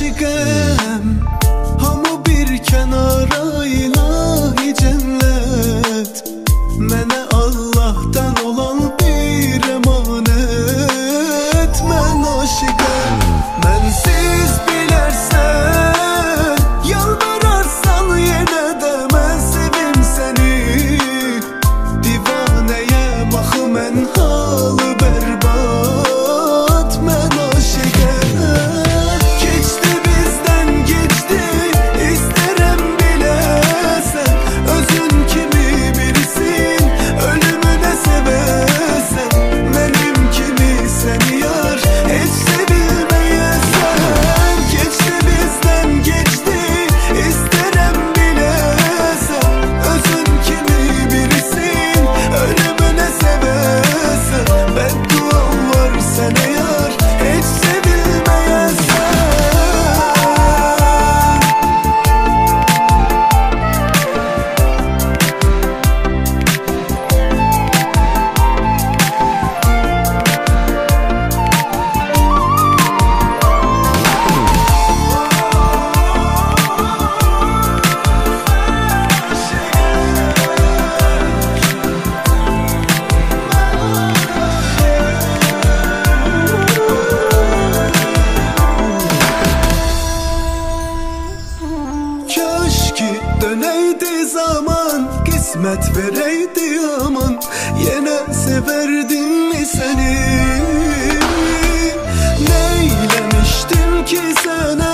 aşıqəm. Hamı bir kənara ilahi cənnət, mənə Allah'tan olan bir əmanət. Mən aşıqəm, mənsiz bilərsən, yalvararsan yenə də mən sevim səni. Divanəyəm axı mən halı bərbad, mən aşıqəm. Keçdi bizdən keçdi, istərəm biləsən, özün kimi birisin, ölümünə sevəsən. Mənim kimi səni yar heç sevilməyəsən. Keçdi bizdən keçdi, istərəm biləsən, özün kimi birisin, ölümünə sevəsən. Bədduam var sənə yar heç sevilməyəsən. Kaş ki dönəydi zaman, qismət verəydi aman, yenə sevərdim səni. Neyləmişdim ki sənə